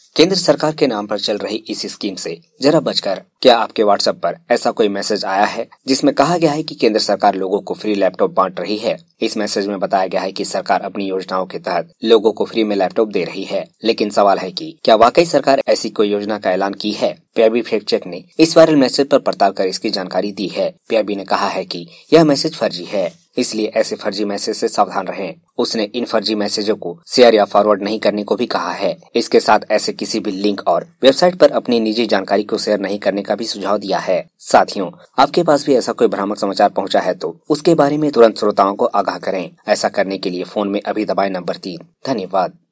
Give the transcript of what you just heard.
केंद्र सरकार के नाम पर चल रही इस स्कीम से जरा बचकर। क्या आपके व्हाट्सएप पर ऐसा कोई मैसेज आया है जिसमें कहा गया है कि केंद्र सरकार लोगों को फ्री लैपटॉप बांट रही है? इस मैसेज में बताया गया है कि सरकार अपनी योजनाओं के तहत लोगों को फ्री में लैपटॉप दे रही है, लेकिन सवाल है कि क्या वाकई सरकार ऐसी कोई योजना का ऐलान की है? पीआईबी फैक्ट चेक ने इस वायरल मैसेज पर पड़ताल कर इसकी जानकारी दी है। पीआईबी ने कहा है कि यह मैसेज फर्जी है, इसलिए ऐसे फर्जी मैसेज से सावधान रहें। उसने इन फर्जी मैसेजों को शेयर या फॉरवर्ड नहीं करने को भी कहा है। इसके साथ ऐसे किसी भी लिंक और वेबसाइट पर अपनी निजी जानकारी को शेयर नहीं करने का भी सुझाव दिया है। साथियों, आपके पास भी ऐसा कोई भ्रामक समाचार पहुंचा है तो उसके बारे में तुरंत श्रोताओं को आगाह करें। ऐसा करने के लिए फोन में अभी दबाएं नंबर 3। धन्यवाद।